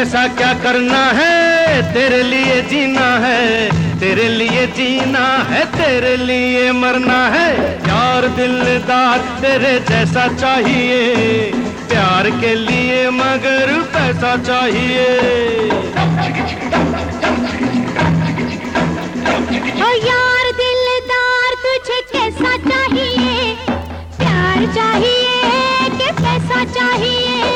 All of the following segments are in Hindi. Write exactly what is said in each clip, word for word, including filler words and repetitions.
ऐसा क्या करना है तेरे लिए जीना है, तेरे लिए जीना है, तेरे लिए मरना है। यार दिलदार तेरे जैसा चाहिए, प्यार के लिए मगर पैसा चाहिए। ओ यार दिलदार तुझे कैसा चाहिए, प्यार चाहिए कि पैसा चाहिए?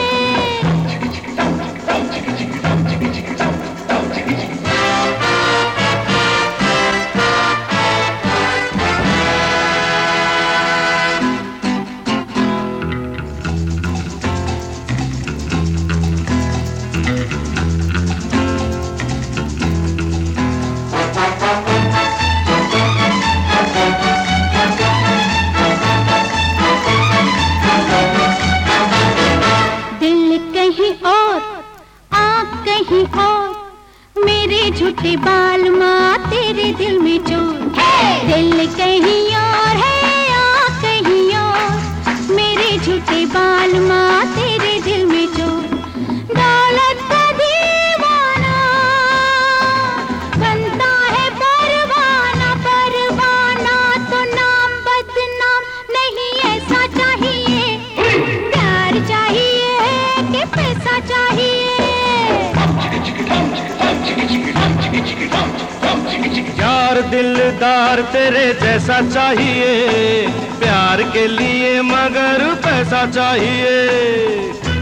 कहीं और मेरे झूठे बाल माँ तेरे दिल में चोर। दिल कहीं और है आ कहीं और, मेरे झूठे बाल माँ तेरे दिल में चोर। दौलत का दीवाना बनता है परवाना, परवाना तो नाम बदनाम नहीं ऐसा चाहिए। प्यार चाहिए कि पैसा चाहिए? यार दिलदार तेरे जैसा चाहिए, प्यार के लिए मगर पैसा चाहिए।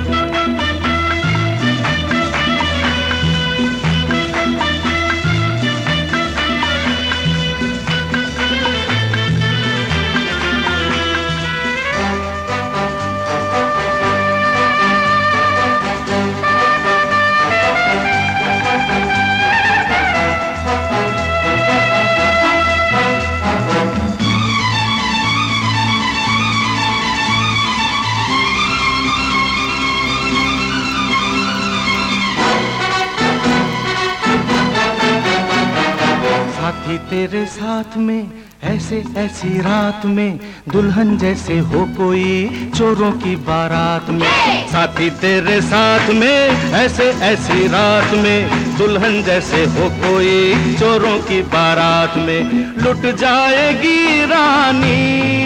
साथी तेरे साथ में ऐसे ऐसी रात में, दुल्हन जैसे हो कोई चोरों की बारात में। साथी तेरे साथ में ऐसे ऐसी रात में, दुल्हन जैसे हो कोई चोरों की बारात में। लुट जाएगी रानी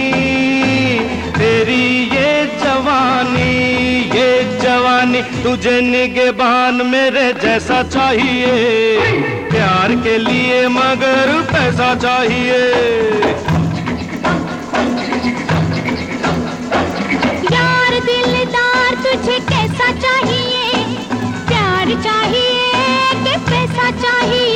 तेरी ये जवानी, ये जवानी तुझे निगहबान मेरे जैसा चाहिए। प्यार के लिए मगर पैसा चाहिए। यार दिलदार तुझे कैसा चाहिए, प्यार चाहिए कि पैसा चाहिए?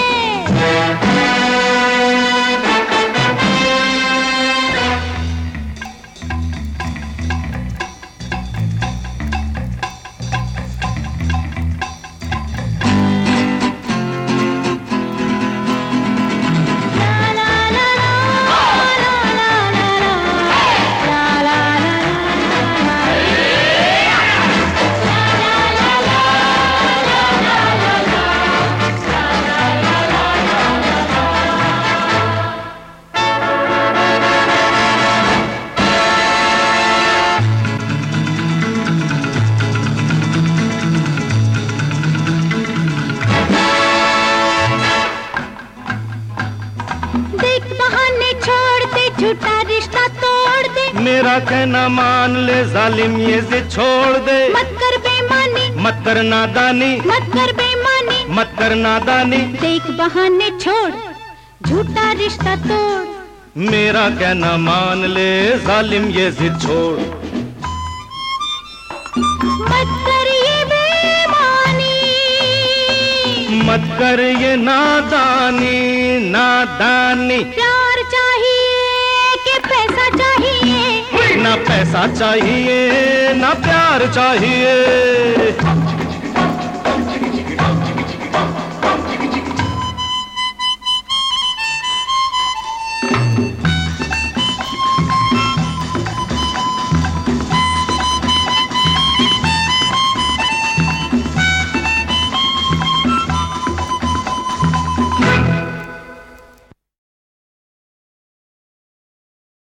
झूठा रिश्ता तोड़ दे, मेरा कहना मान ले जालिम ये जिद छोड़ दे। मत कर बेईमानी, मत कर नादानी, मत कर बेईमानी, मत कर नादानी। देख बहाने छोड़, झूठा रिश्ता तोड़। मेरा कहना मान ले जालिम ये जिद छोड़। मत कर ये बेईमानी, मत कर ये नादानी, नादानी। प्यार चाहिए कि पैसा चाहिए? ना पैसा चाहिए ना प्यार चाहिए।